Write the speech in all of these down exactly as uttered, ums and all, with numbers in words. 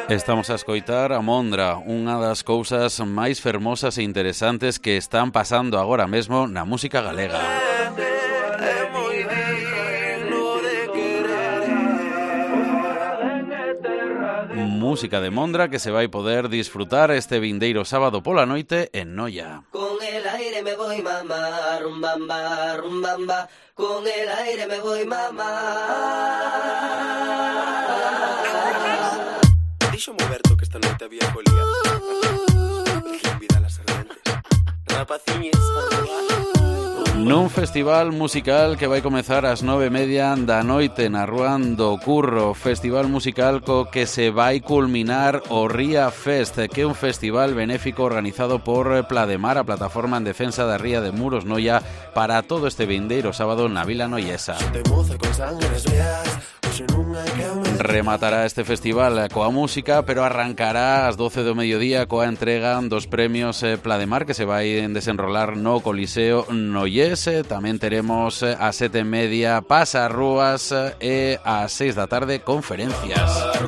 Estamos a escoitar a Mondra, unha das cousas máis fermosas e interesantes que están pasando agora mesmo na música galega. Música de Mondra que se vai poder disfrutar este vindeiro sábado pola noite en Noia. Con el aire me voy mamá, rumbamba, rumbamba, con el aire me voy mamá. Dixo Moberto que esta noite había colía. Quen vida las serpientes. Rapaciñes. Nun festival musical que vai comezar ás nove e media da noite na Rúa do Curro. Festival musical co que se vai culminar o Ría Fest, que é un festival benéfico organizado por Plademar, a plataforma en defensa da Ría de Muros Noia, para todo este vindeiro sábado na Vila Noiesa. Rematará este festival coa música, pero arrancará ás doce do mediodía coa entrega dos premios Plademar que se vai desenrolar no Coliseo Noiese. Tamén teremos ás sete e media pasarrúas e ás seis da tarde conferencias.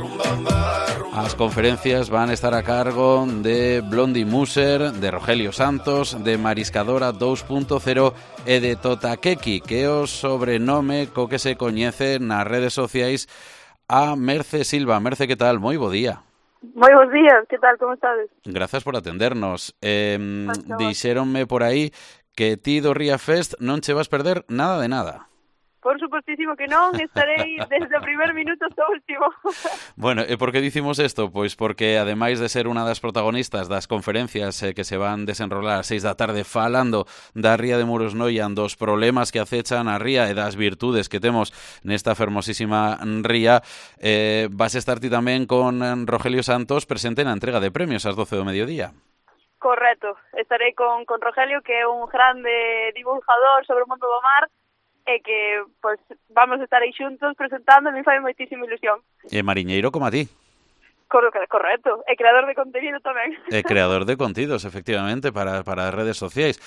As conferencias van a estar a cargo de Blondie Muser, de Rogelio Santos, de Mariscadora dos punto cero e de Totakeki, que é o sobrenome co que se coñece nas redes sociais a Merce Silva. Merce, que tal? Moi bo día. Moi bons días, que tal, como estades? Grazas por atendernos. Eh, dixéronme por aí que ti do Ría Fest non che vas perder nada de nada. Por supostísimo que non, estarei desde o primer minuto hasta o último. Bueno, e por que dicimos isto? Pois porque, ademais de ser unha das protagonistas das conferencias eh, que se van desenrolar ás seis da tarde falando da Ría de Muros Noia, dos problemas que acechan a Ría e das virtudes que temos nesta fermosísima ría, eh, vas estar ti tamén con Rogelio Santos presente na entrega de premios ás doce do mediodía. Correcto, estarei con, con Rogelio, que é un grande divulgador sobre o mundo do mar, e que, pois, vamos a estar aí xuntos presentando, me fai moitísima ilusión. E mariñeiro como a ti. Correcto, e creador de contenido tamén. E creador de contidos, efectivamente, para, para as redes sociais.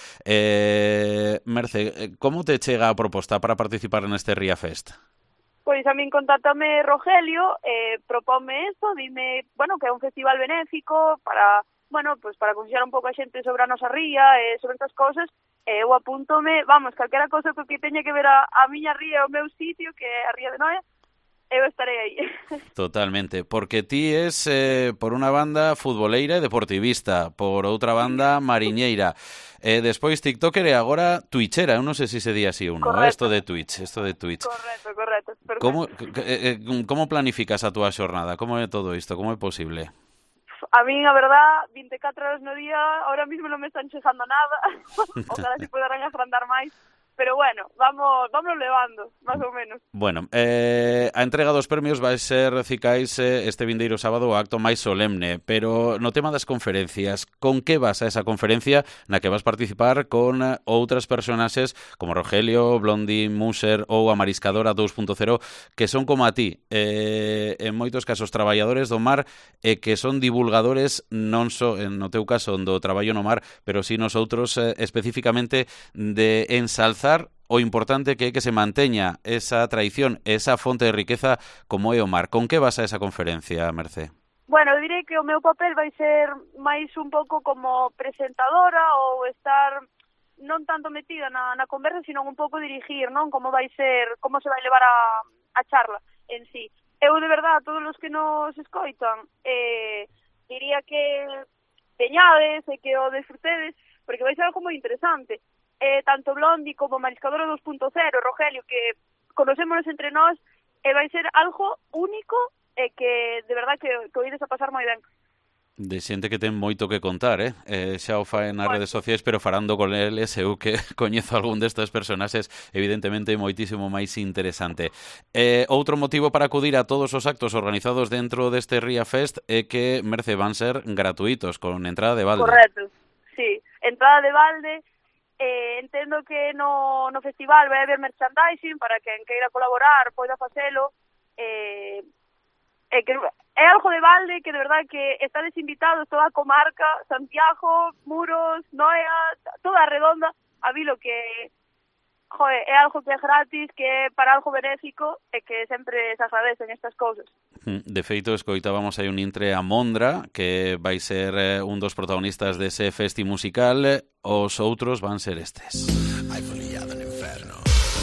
Eh, Merce, como te chega a proposta para participar neste Ría Fest? Pois a min contátame Rogelio, eh, propónme eso, dime, bueno, que é un festival benéfico para, bueno, pues para concienciar un pouco a xente sobre a nosa ría e sobre estas cousas. Eu apúntome, vamos, calquera cosa que teña que ver a, a miña ría, o meu sitio, que é a Ría de Noia, eu estarei aí. Totalmente, porque ti es, eh, por unha banda, futboleira e deportivista, por outra banda, mariñeira, e eh, despois tiktoker e agora twitchera, eu non sei se se di así uno, eh, esto de Twitch, esto de Twitch. Correcto, correcto. Perfecto. Como, eh, como planificas a túa xornada? Como é todo isto? Como é posible? A min, a verdad, vinte e catro horas no día, ahora mismo non me están chegando nada. Ojalá se poderán agrandar máis. Pero bueno, vamos vamos levando, máis ou menos. Bueno, eh, a entrega dos premios vai ser, cicais, este vindeiro sábado o acto máis solemne, pero no tema das conferencias, con que vas a esa conferencia na que vas participar con outras personaxes como Rogelio, Blondie Muser ou a Mariscadora dos punto cero, que son como a ti, eh, en moitos casos traballadores do mar e que son divulgadores non só, no teu caso, do traballo no mar, pero si nos outros eh, especificamente de ensalzar o importante que é que se manteña esa tradición, esa fonte de riqueza como é o mar. Con que vas a esa conferencia, Mercé? Bueno, eu direi que o meu papel vai ser máis un pouco como presentadora ou estar non tanto metida na, na conversa, sino un pouco dirigir, non? Como vai ser, como se vai levar a, a charla en sí. Eu, de verdade, a todos os que nos escoitan, eh, diría que teñades e que o disfrutedes, porque vai ser algo moi interesante. Eh, tanto Blondie como Mariscadora dos punto cero, Rogelio, que conocémonos entre nós, e vai ser algo único e que, de verdad, que, que o ides a pasar moi ben. De xente que ten moito que contar, eh? eh xa o faen nas redes sociais, pero farando con eles, eu que coñezo algún destes personaxes, evidentemente moitísimo máis interesante. Eh, outro motivo para acudir a todos os actos organizados dentro deste Ría Fest é que, Merce, van ser gratuitos, con entrada de balde. Correcto, sí, entrada de balde. Eh, entendo que no, no festival vai haber merchandising para quen queira colaborar, poida facelo, eh, eh, que é algo de balde que de verdad que estades invitados toda a comarca, Santiago, Muros, Noia, toda a redonda, a vilo que joe, é algo que é gratis, que é para algo benéfico e que sempre se agradecen estas cousas. De feito, escoitábamos aí un intre a Mondra, que vai ser eh, un dos protagonistas dese festi musical, os outros van ser estes. Hai foliado no inferno.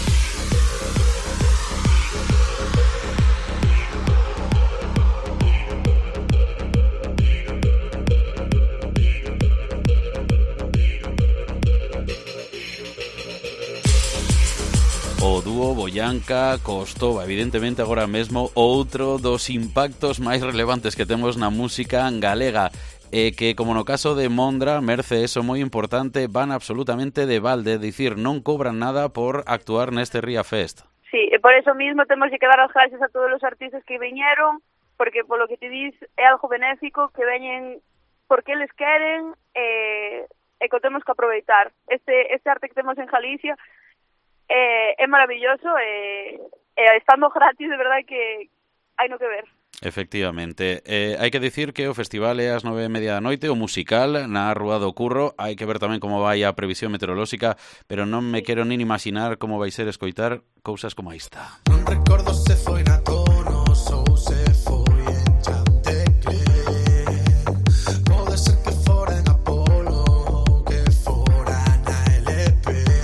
O dúo Boyanca Costova, evidentemente agora mesmo outro dos impactos máis relevantes que temos na música galega e que, como no caso de Mondra, merce eso moi importante, van absolutamente de balde, é dicir, non cobran nada por actuar neste Ría Fest. Sí, e por eso mismo temos que dar as gracias a todos os artistas que viñeron, porque polo que te dis é algo benéfico, que veñen porque eles queren e, e que o temos que aproveitar. Este, este arte que temos en Galicia É, é maravilloso e, e estando gratis, de verdade que hai no que ver. Efectivamente. Eh, hai que dicir que o festival é ás nove e media da noite, o musical na Rúa do Curro. Hai que ver tamén como vai a previsión meteorolóxica, pero non me quero nin imaginar como vai ser escoitar cousas como esta. Non recordo se foi na Tonos ou se foi en Chantecler. Pode ser que fora en Apolo ou que fora na L P.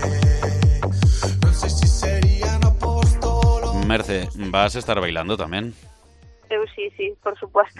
Merce, vas a estar bailando tamén? Eu sí, sí, por supuesto.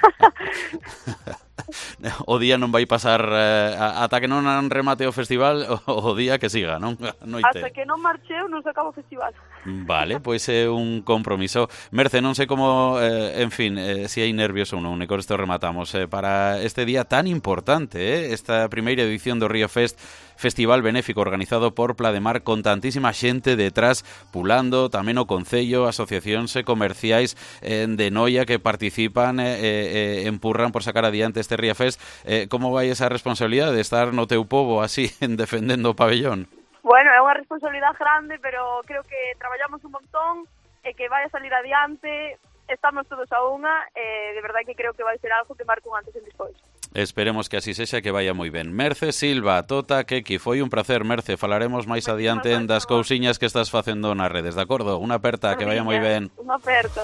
O día non vai pasar eh, ata que non remate o festival, o, o día que siga, non? Noite. Hasta que non marcheu non se acaba o festival. Vale, pois é un compromiso. Merce, non sei como, eh, en fin, eh, se hai nervios ou non, e con isto rematamos. Eh, para este día tan importante, eh, esta primeira edición do Río Fest, festival benéfico organizado por Plademar, con tantísima xente detrás pulando, tamén o Concello, asociacións comerciais eh, de Noia que participan e eh, eh, empurran por sacar adiante este Ría Fest. Eh, como vai esa responsabilidade de estar no teu pobo así, defendendo o pabellón? Bueno, é unha responsabilidade grande, pero creo que traballamos un montón e que vai a salir adiante, estamos todos a unha, e de verdade que creo que vai ser algo que marque un antes e un despois. Esperemos que así sexa, que vaya moi ben. Merce Silva, Tota Keki, foi un placer, Merce. Falaremos máis adiante en das cousiñas que estás facendo nas redes, de acordo? Unha aperta, que vaya moi ben. Unha aperta.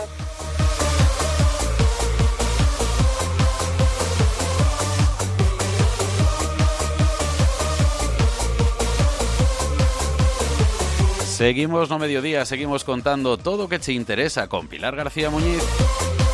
Seguimos no mediodía, seguimos contando todo o que che interesa con Pilar García Muñiz.